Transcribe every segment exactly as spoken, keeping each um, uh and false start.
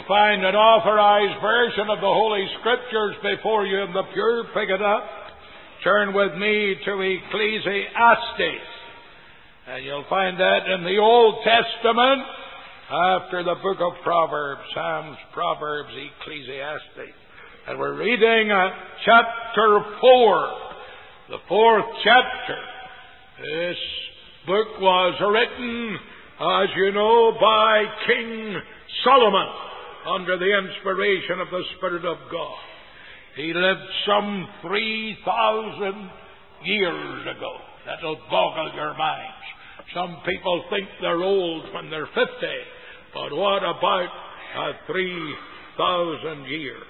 you'll find an authorized version of the Holy Scriptures before you in the pew. Pick it up. Turn with me to Ecclesiastes. And you'll find that in the Old Testament after the book of Proverbs. Psalms, Proverbs, Ecclesiastes. And we're reading uh, chapter four. The fourth chapter. This book was written, as you know, by King Solomon under the inspiration of the Spirit of God. He lived some three thousand years ago. That'll boggle your minds. Some people think they're old when they're fifty, but what about uh, three thousand years?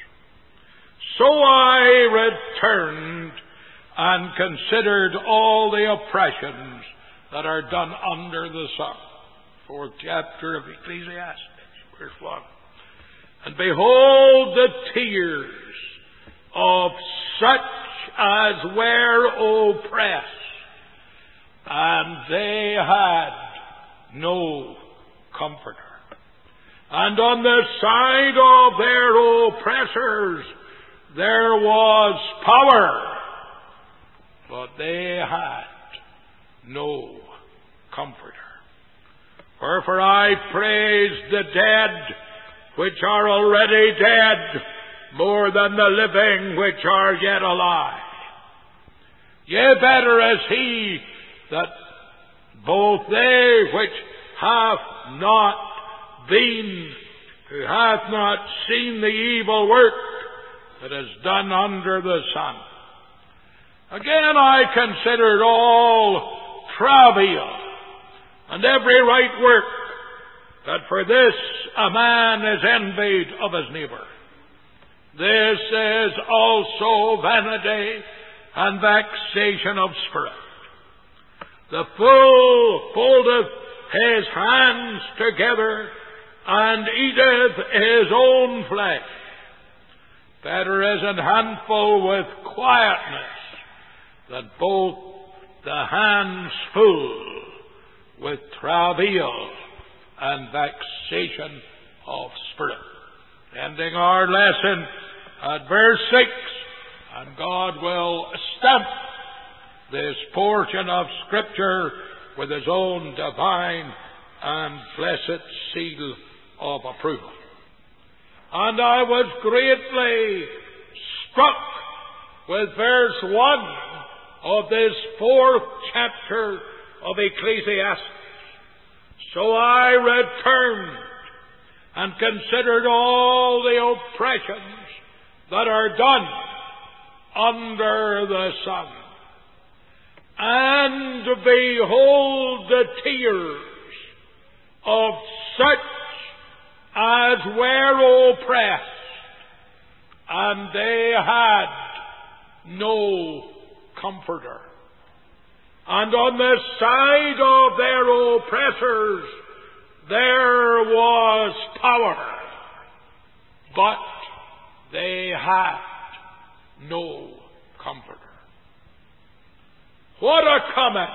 So I returned and considered all the oppressions that are done under the sun. Fourth chapter of Ecclesiastes, verse one. And behold the tears of such as were oppressed, and they had no comforter. And on the side of their oppressors there was power, but they had no comforter. Wherefore I praise the dead which are already dead more than the living which are yet alive. Yea, better is he that both they which have not been, who hath not seen the evil work that is done under the sun. Again I considered all travail and every right work, that for this a man is envied of his neighbour. This is also vanity and vexation of spirit. The fool foldeth his hands together and eateth his own flesh. Better is an handful with quietness than both the hands full with travail and vexation of spirit. Ending our lesson at verse six, and God will stamp this portion of Scripture with His own divine and blessed seal of approval. And I was greatly struck with verse one of this fourth chapter of Ecclesiastes. So I returned and considered all the oppressions that are done under the sun. And behold the tears of such as were oppressed, and they had no comforter. And on the side of their oppressors there was power, but they had no comforter. What a comment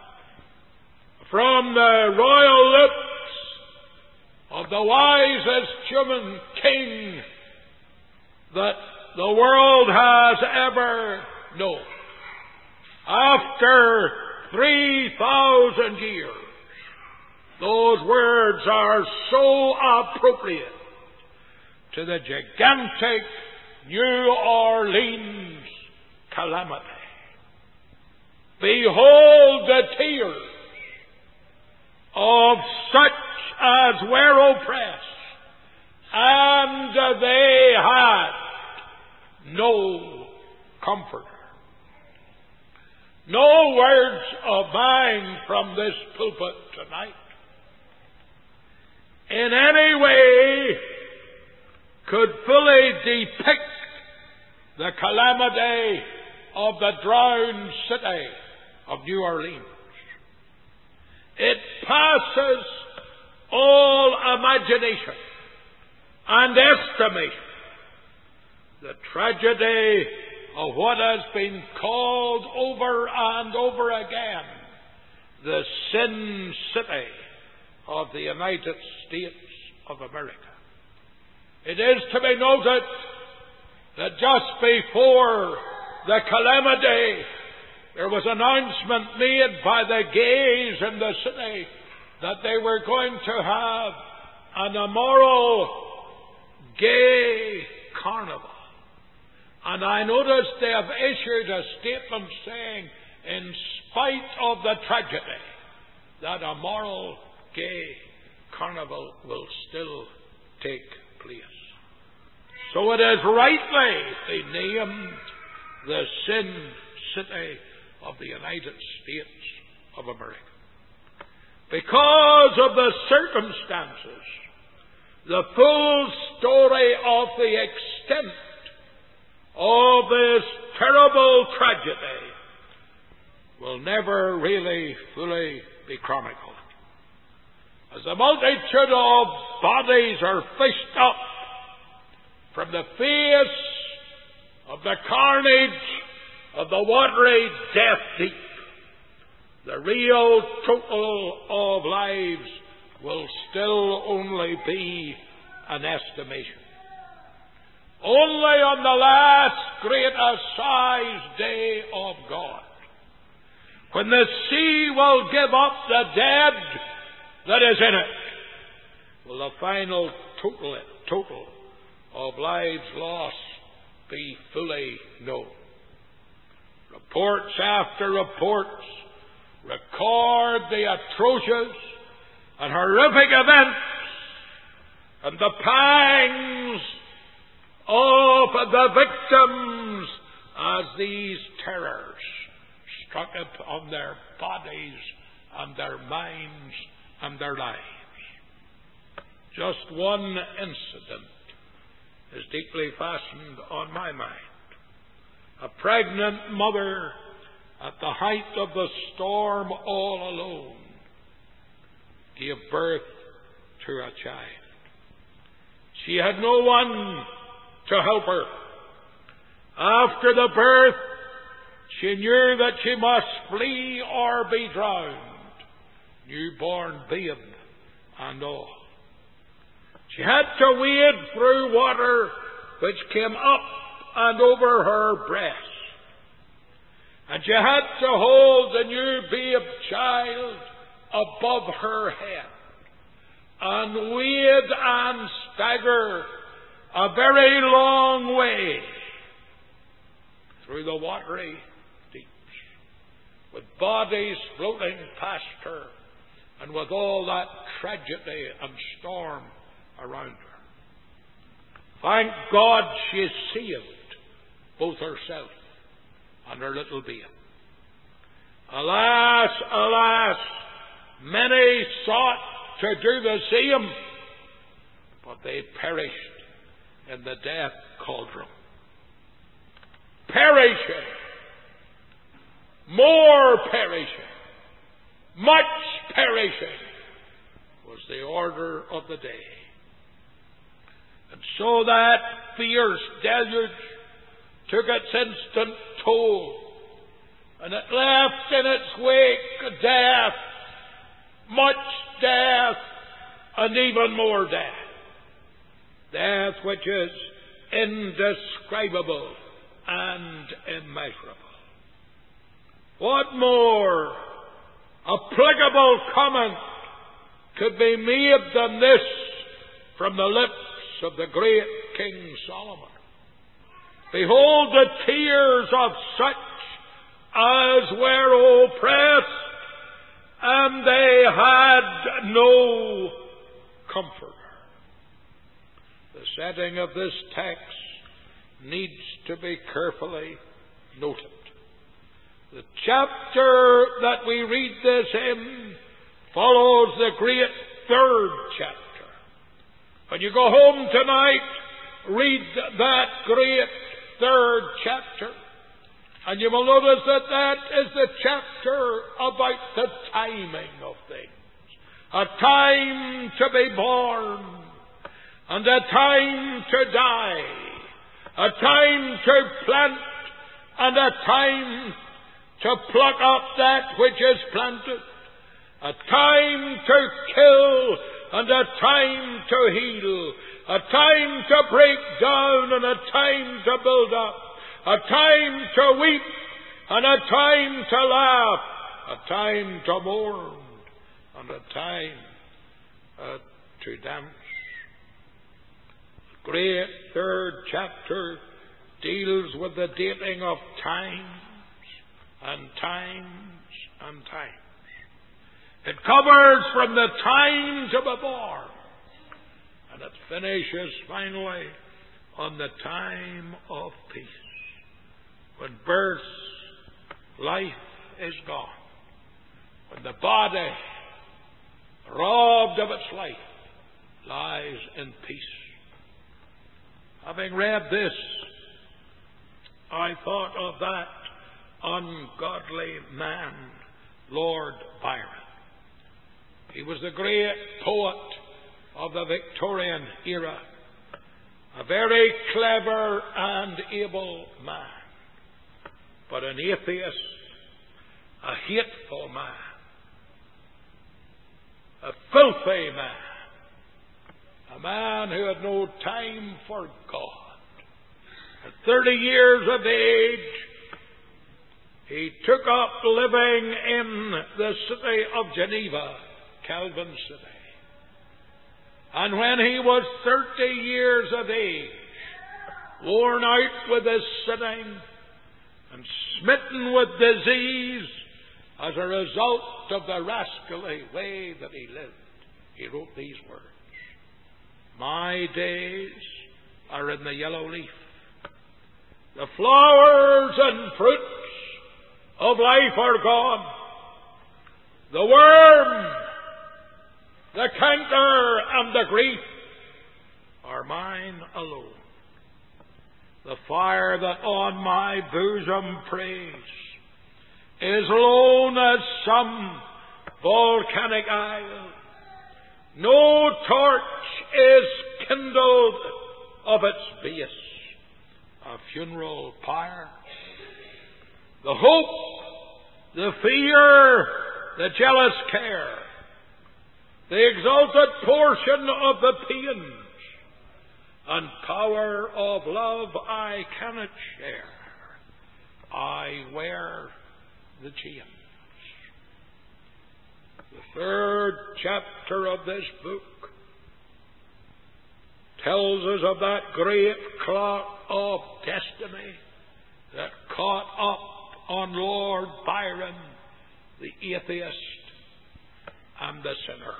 from the royal lips of the wisest human king that the world has ever known. After three thousand years, those words are so appropriate to the gigantic New Orleans calamity. Behold the tears of such as were oppressed, and they had no comforter. No words of mine from this pulpit tonight in any way could fully depict the calamity of the drowned city of New Orleans. It passes all imagination and estimation. The tragedy of what has been called over and over again the Sin City of the United States of America. It is to be noted that just before the calamity, there was an announcement made by the gays in the city that they were going to have an immoral gay carnival. And I noticed they have issued a statement saying, in spite of the tragedy, that a moral gay carnival will still take place. So it is rightly they named the Sin City of the United States of America. Because of the circumstances, the full story of the extent of this terrible tragedy will never really fully be chronicled. As the multitude of bodies are fished up from the face of the carnage of the watery death deep, the real total of lives will still only be an estimation. Only on the last great assize day of God, when the sea will give up the dead that is in it, will the final total, total of lives lost be fully known. Reports after reports record the atrocious and horrific events and the pangs of the victims as these terrors struck upon their bodies and their minds and their lives. Just one incident is deeply fastened on my mind. A pregnant mother at the height of the storm, all alone, gave birth to a child. She had no one to help her. After the birth, she knew that she must flee or be drowned, newborn babe and all. She had to wade through water which came up and over her breast. And she had to hold the new babe child above her head and wade and stagger a very long way through the watery deeps, with bodies floating past her and with all that tragedy and storm around her. Thank God she saved both herself and her little babe. Alas, alas, many sought to do the same, but they perished in the death cauldron. Perishing, more perishing, much perishing was the order of the day. And so that fierce deluge took its instant toll, and it left in its wake death, much death, and even more death. Death which is indescribable and immeasurable. What more applicable comment could be made than this from the lips of the great King Solomon? Behold the tears of such as were oppressed, and they had no comforter. The setting of this text needs to be carefully noted. The chapter that we read this in follows the great third chapter. When you go home tonight, read that great third chapter, and you will notice that that is the chapter about the timing of things. A time to be born, and a time to die. A time to plant, and a time to pluck up that which is planted. A time to kill, and a time to heal. a time to break down and a time to build up, a time to weep and a time to laugh, a time to mourn and a time uh, to dance. The great third chapter deals with the dating of times and times and times. It covers from the time to be born, and it finishes finally on the time of peace, when birth, life is gone, when the body, robbed of its life, lies in peace. Having read this, I thought of that ungodly man, Lord Byron. He was the great poet of the Victorian era, a very clever and able man, but an atheist, a hateful man, a filthy man, a man who had no time for God. At thirty years of age, he took up living in the city of Geneva, Calvin City. And when he was thirty years of age, worn out with his sitting and smitten with disease as a result of the rascally way that he lived, he wrote these words: "My days are in the yellow leaf. The flowers and fruits of life are gone. The worm, the canker, and the grief are mine alone. The fire that on my bosom preys is lone as some volcanic isle. No torch is kindled of its base, a funeral pyre. The hope, the fear, the jealous care, the exalted portion of the pains and power of love I cannot share. I wear the chains." The third chapter of this book tells us of that great clock of destiny that caught up on Lord Byron, the atheist and the sinner.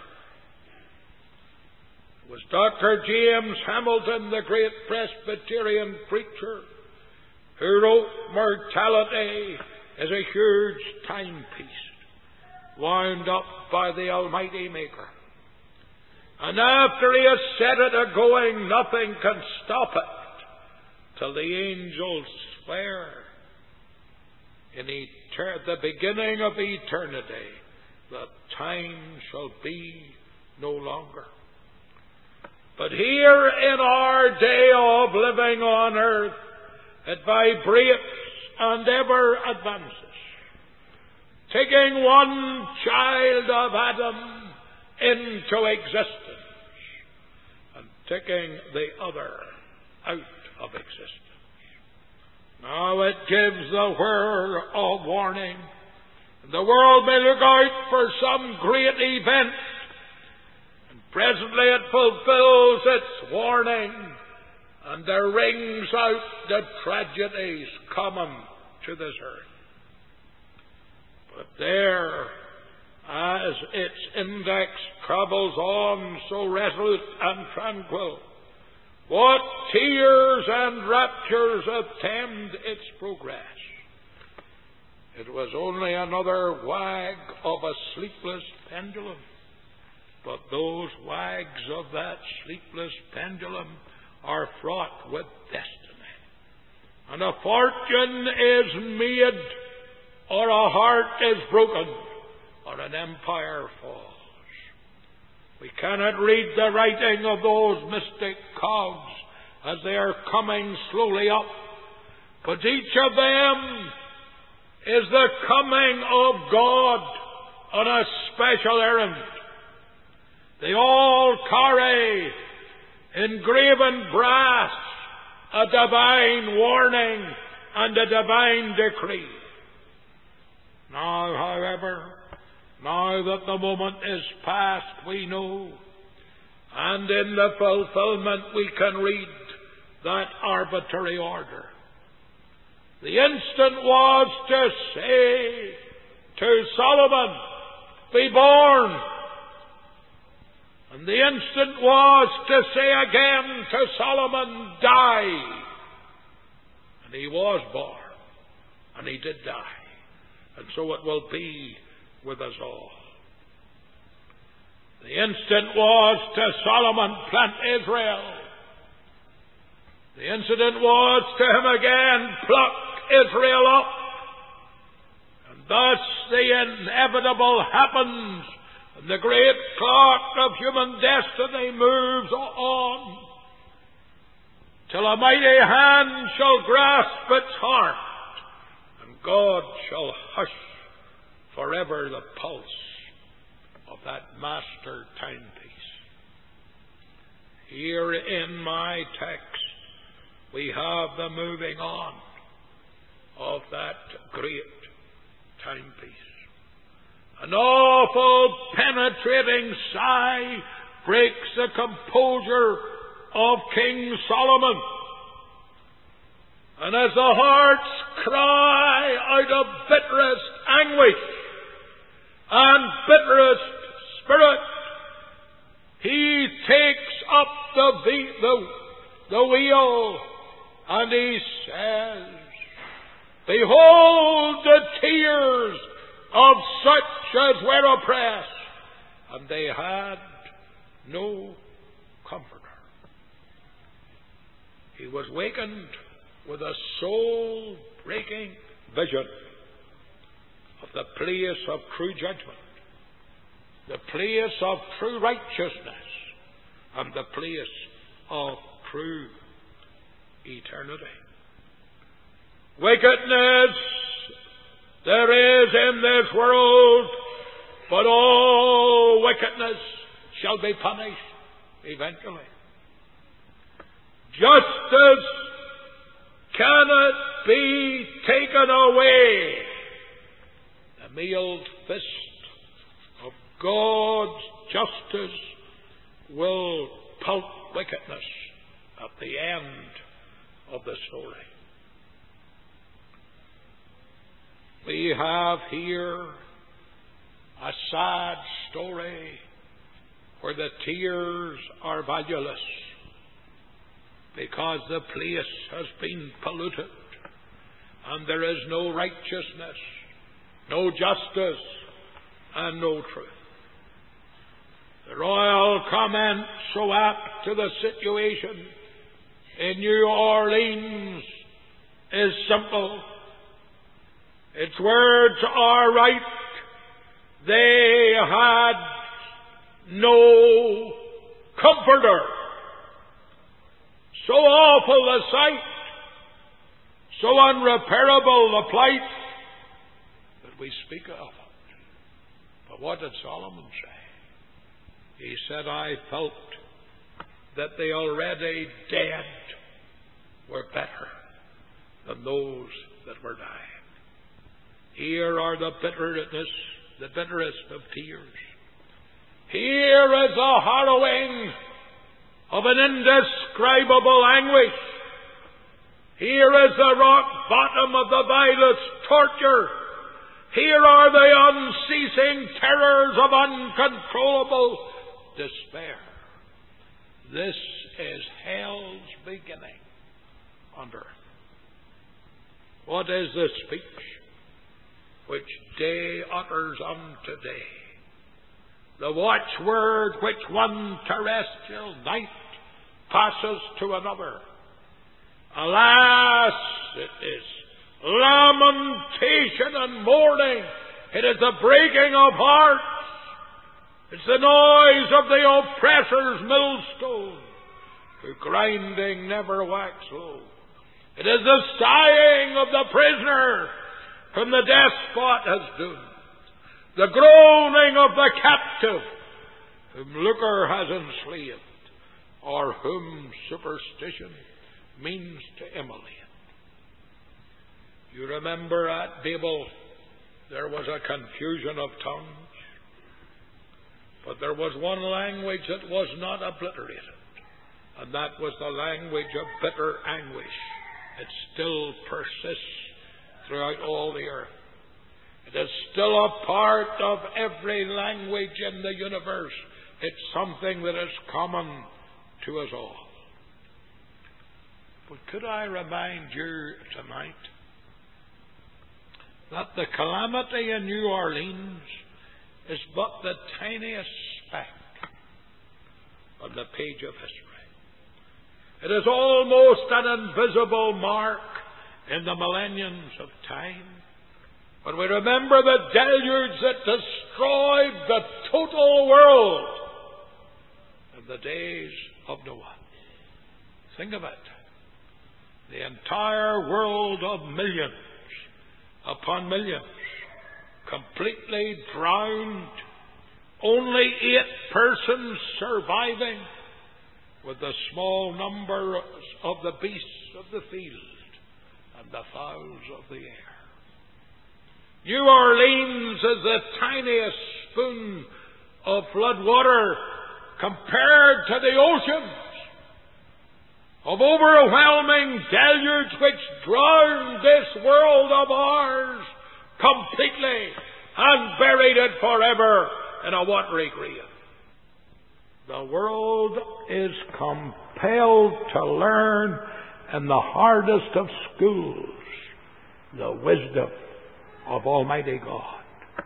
It was Doctor James Hamilton, the great Presbyterian preacher, who wrote, "Mortality is a huge timepiece, wound up by the Almighty Maker. And after he has set it a-going, nothing can stop it till the angels swear in etern- the beginning of eternity that time shall be no longer. But here in our day of living on earth, it vibrates and ever advances, taking one child of Adam into existence and taking the other out of existence. Now it gives the word of warning. The world may look out for some great event, and presently it fulfills its warning, and there rings out the tragedies common to this earth. But there, as its index travels on so resolute and tranquil, what tears and raptures attend its progress. It was only another wag of a sleepless pendulum, but those wags of that sleepless pendulum are fraught with destiny. And a fortune is made, or a heart is broken, or an empire falls. We cannot read the writing of those mystic cogs as they are coming slowly up, but each of them is the coming of God on a special errand. They all carry engraven brass, a divine warning and a divine decree. Now, however, now that the moment is past, we know, and in the fulfillment we can read that arbitrary order. The instant was to say to Solomon, be born. And the instant was to say again to Solomon, die. And he was born, and he did die. And so it will be with us all. The instant was to Solomon, plant Israel. The incident was to him again, pluck Israel up. And thus the inevitable happens, and the great clock of human destiny moves on, till a mighty hand shall grasp its heart, and God shall hush forever the pulse of that master timepiece. Here in my text we have the moving on of that great timepiece. An awful penetrating sigh breaks the composure of King Solomon. And as the hearts cry out of bitterest anguish and bitterest spirit, he takes up the, the, the wheel and he says, behold the tears of such as were oppressed, and they had no comforter. He was wakened with a soul-breaking vision of the place of true judgment, the place of true righteousness, and the place of true eternity. Wickedness there is in this world, but all wickedness shall be punished eventually. Justice cannot be taken away. The mailed fist of God's justice will pulp wickedness at the end of the story. We have here a sad story where the tears are valueless because the place has been polluted and there is no righteousness, no justice, and no truth. The royal comment so apt to the situation in New Orleans is simple. Its words are right. They had no comforter. So awful the sight, so unrepairable the plight, that we speak of it. But what did Solomon say? He said, I felt that the already dead were better than those that were dying. Here are the bitterness, the bitterest of tears. Here is a harrowing of an indescribable anguish. Here is the rock bottom of the vilest torture. Here are the unceasing terrors of uncontrollable despair. This is hell's beginning on earth. What is the speech which day utters unto day? The watchword which one terrestrial night passes to another. Alas, it is lamentation and mourning. It is the breaking of hearts. It's the noise of the oppressor's millstone, who grinding never wax low. It is the sighing of the prisoner whom the despot has doomed. The groaning of the captive whom lucre has enslaved. or whom superstition means to immolate. You remember at Babel there was a confusion of tongues, but there was one language that was not obliterated, and that was the language of bitter anguish. It still persists throughout all the earth. It is still a part of every language in the universe. It's something that is common to us all. But could I remind you tonight that the calamity in New Orleans is but the tiniest speck on the page of history. It is almost an invisible mark in the millenniums of time. When we remember the deluge that destroyed the total world in the days of Noah. Think of it. The entire world of millions upon millions, completely drowned, only eight persons surviving, with the small number of the beasts of the field and the fowls of the air. New Orleans is the tiniest spoon of flood water compared to the oceans of overwhelming deluge which drowned this world of ours completely and buried it forever in a watery grave. The world is compelled to learn in the hardest of schools the wisdom of Almighty God.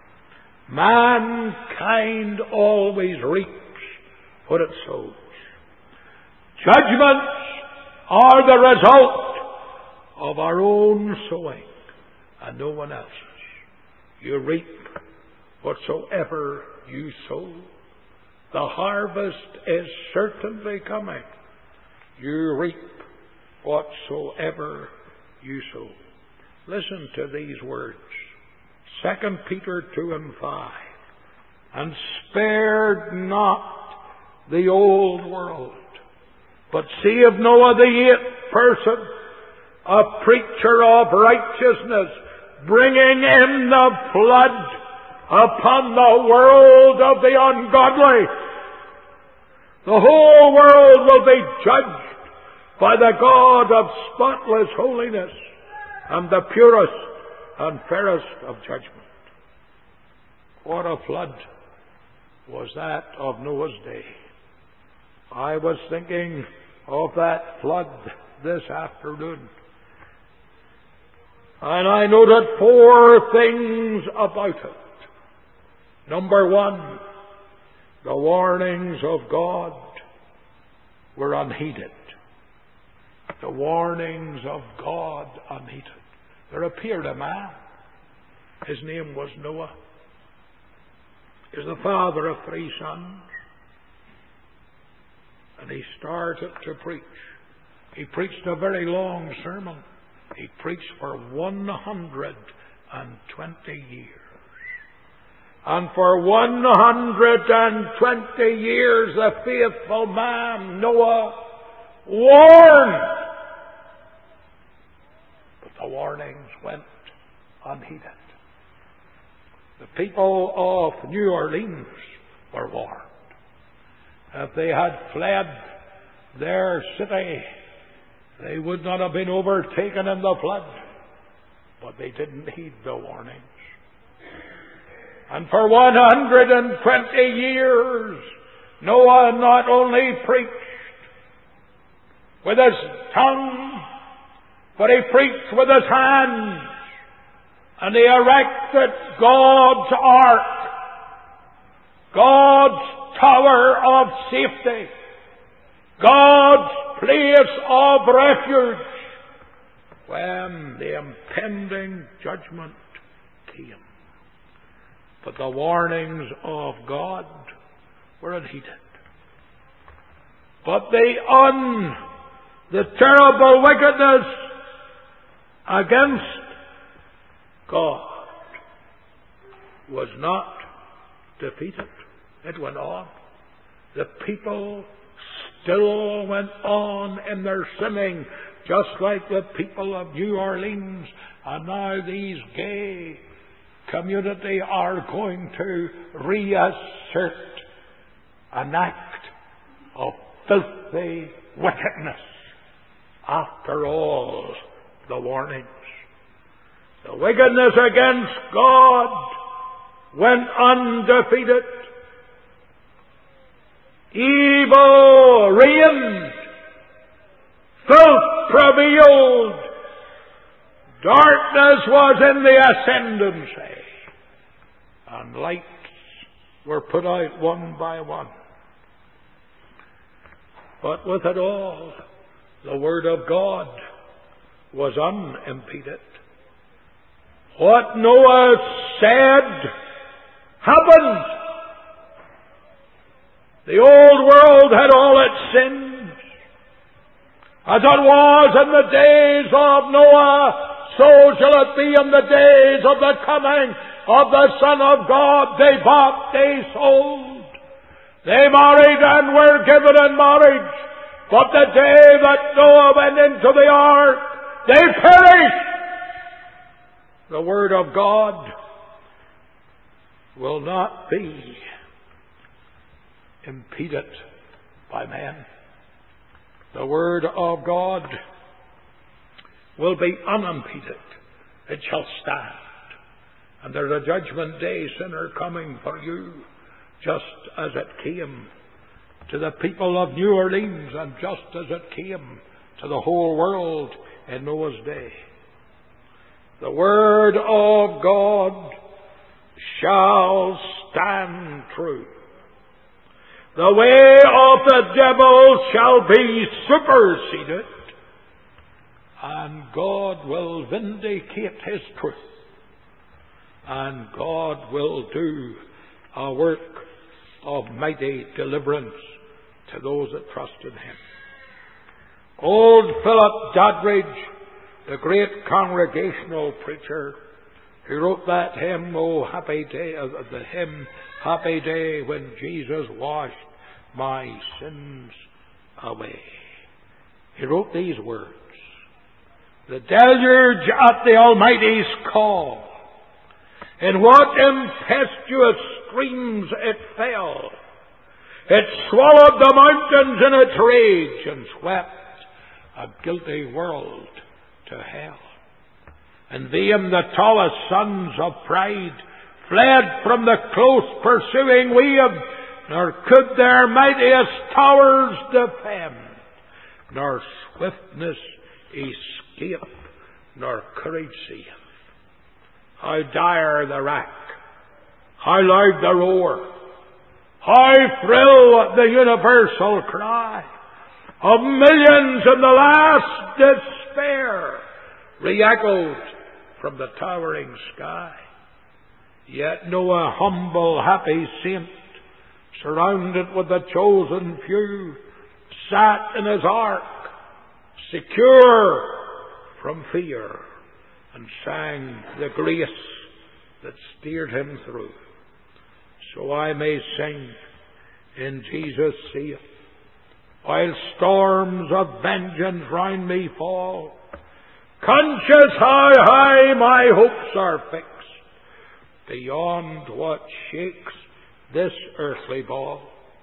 Mankind always reaps what it sows. Judgments are the result of our own sowing and no one else's. You reap whatsoever you sow. The harvest is certainly coming. You reap whatsoever you sow. Listen to these words. Second Peter two and five. And spared not the old world, but saved Noah the eighth person, a preacher of righteousness, bringing in the flood upon the world of the ungodly. The whole world will be judged by the God of spotless holiness and the purest and fairest of judgment. What a flood was that of Noah's day. I was thinking of that flood this afternoon, and I noted four things about it. Number one, the warnings of God were unheeded. The warnings of God unheeded. There appeared a man. His name was Noah. He was the father of three sons. And he started to preach. He preached a very long sermon. He preached for one hundred twenty years. And for one hundred twenty years the faithful man Noah warned. But the warnings went unheeded. The people of New Orleans were warned. If they had fled their city, they would not have been overtaken in the flood. But they didn't heed the warnings. And for one hundred twenty years, Noah not only preached with his tongue, but he preached with his hands. And he erected God's ark, God's tower of safety, God's place of refuge when the impending judgment came. But the warnings of God were unheeded. But the un, the terrible wickedness against God was not defeated. It went on. The people still went on in their sinning, just like the people of New Orleans. And now these gay community are going to reassert an act of filthy wickedness after all the warnings. The wickedness against God went undefeated. Evil reigned. Filth prevailed. Darkness was in the ascendancy. And lights were put out one by one. But with it all, the Word of God was unimpeded. What Noah said happened. The old world had all its sins. As it was in the days of Noah, so shall it be in the days of the coming of the Son of God. They bought, they sold. They married and were given in marriage. But the day that Noah went into the ark, they perished. The Word of God will not be impeded by men. The Word of God will be unimpeded. It shall stand. And there's a judgment day, sinner, coming for you, just as it came to the people of New Orleans, and just as it came to the whole world in Noah's day. The Word of God shall stand true. The way of the devil shall be superseded, and God will vindicate His truth, and God will do a work of mighty deliverance to those that trust in Him. Old Philip Doddridge, the great congregational preacher, who wrote that hymn, "Oh happy day," uh, the hymn, "Happy Day when Jesus washed my sins away." He wrote these words: "The deluge at the Almighty's call, in what impetuous streams it fell! It swallowed the mountains in its rage and swept a guilty world to hell. In vain the tallest sons of pride fled from the close pursuing wave, nor could their mightiest towers defend, nor swiftness escape, nor courage save. How dire the rack, how loud the roar, how thrill the universal cry of millions in the last despair, re-echoed from the towering sky. Yet Noah, humble, happy saint, surrounded with the chosen few, sat in his ark, secure from fear, and sang the grace that steered him through. So I may sing in Jesus safe, while storms of vengeance round me fall, conscious how high my hopes are fixed, beyond what shakes this earthly ball.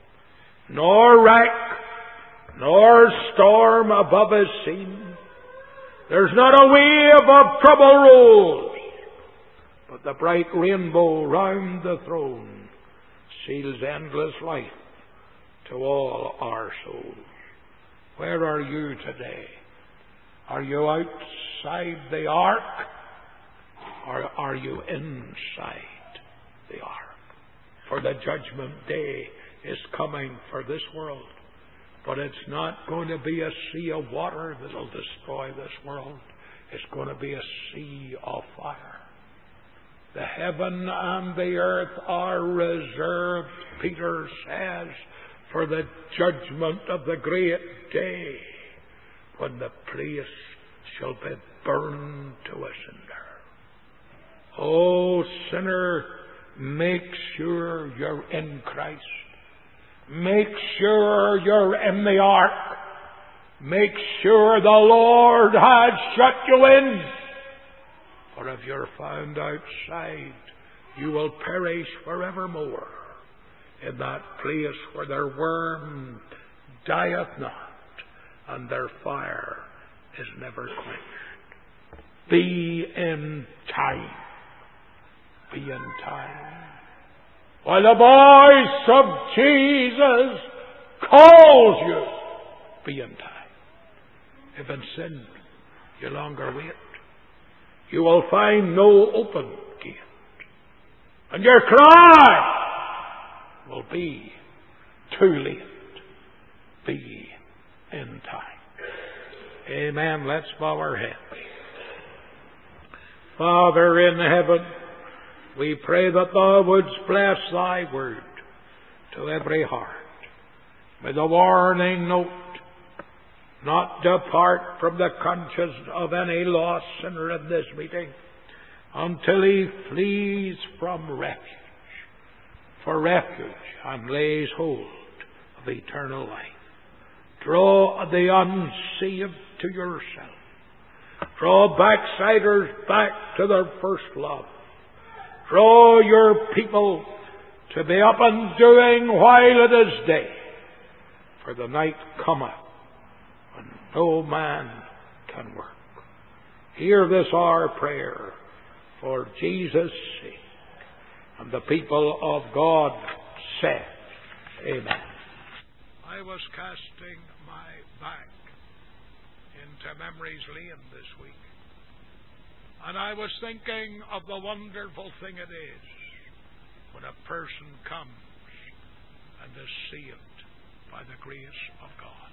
Nor wreck, nor storm above is seen. There's not a wave of trouble rolls, but the bright rainbow round the throne seals endless life to all our souls. Where are you today? Are you outside the ark, or are you inside the ark? For the judgment day is coming for this world, but it's not going to be a sea of water that'll destroy this world. It's going to be a sea of fire. The heaven and the earth are reserved, Peter says, for the judgment of the great day, when the place shall be burned to a cinder. Oh, sinner, make sure you're in Christ. make sure you're in the ark. Make sure the Lord has shut you in. For if you're found outside, you will perish forevermore in that place where their worm dieth not, and their fire is never quenched. Be in time. Be in time. While the voice of Jesus calls you, be in time. If in sin you longer wait, you will find no open gate, and your cry will be too late. Be in time. Amen. Let's bow our heads. Father in heaven, we pray that Thou wouldst bless Thy word to every heart. May the warning note not depart from the conscience of any lost sinner in this meeting until he flees from refuge, for refuge, and lays hold of eternal life. Draw the unsaved to yourself. Draw backsliders back to their first love. Draw your people to be up and doing while it is day, for the night cometh when no man can work. Hear this our prayer for Jesus' sake. And the people of God said, Amen. I was casting my back into memory's lane this week, and I was thinking of the wonderful thing it is when a person comes and is saved by the grace of God.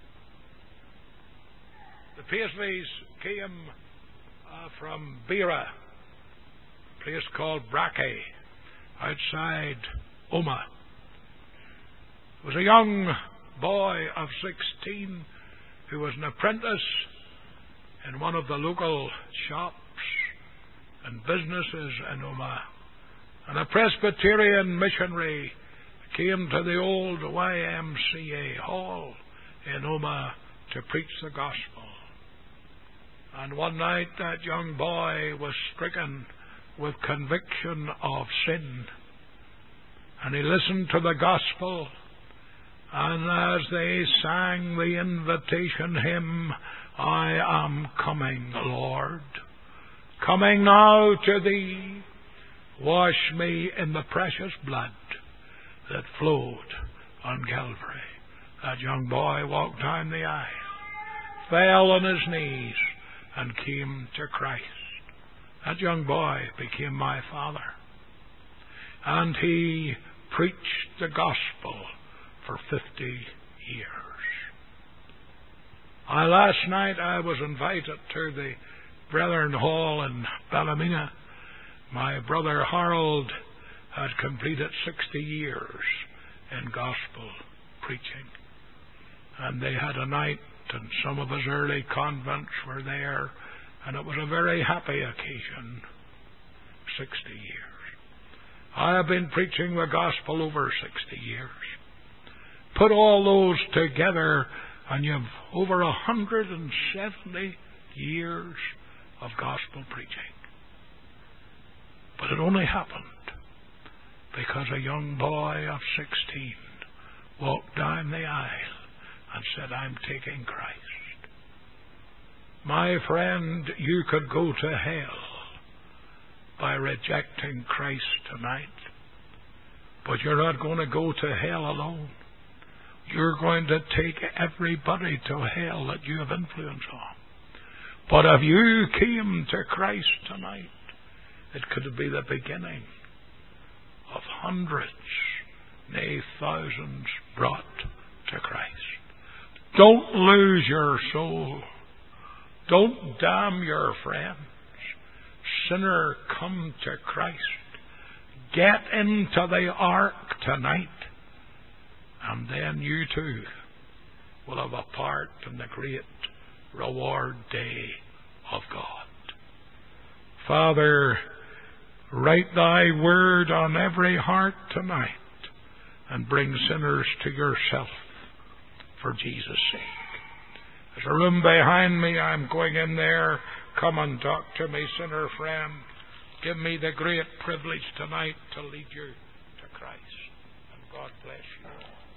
The Paisleys came uh, from Beera, a place called Brackay, outside Omagh. There was a young boy of sixteen who was an apprentice in one of the local shops and businesses in Omagh. And a Presbyterian missionary came to the old Y M C A hall in Omagh to preach the gospel. And one night that young boy was stricken with conviction of sin. And he listened to the gospel, and as they sang the invitation hymn, I am coming, Lord, coming now to Thee, wash me in the precious blood that flowed on Calvary. That young boy walked down the aisle, fell on his knees, and came to Christ. That young boy became my father, and he preached the gospel for fifty years. I, last night I was invited to the Brethren Hall in Ballymena. My brother Harold had completed sixty years in gospel preaching, and they had a night, and some of his early convents were there, and it was a very happy occasion. Sixty years. I have been preaching the gospel over sixty years. Put all those together, and you've over a hundred and seventy years of gospel preaching. But it only happened because a young boy of sixteen walked down the aisle and said, I'm taking Christ. My friend, you could go to hell by rejecting Christ tonight, but you're not going to go to hell alone. You're going to take everybody to hell that you have influence on. But if you came to Christ tonight, it could be the beginning of hundreds, nay, thousands brought to Christ. Don't lose your soul. Don't damn your friends. Sinner, come to Christ. Get into the ark tonight, and then you too will have a part in the great reward day of God. Father, write Thy word on every heart tonight, and bring sinners to yourself for Jesus' sake. There's a room behind me. I'm going in there. Come and talk to me, sinner friend. Give me the great privilege tonight to lead you to Christ. And God bless you all.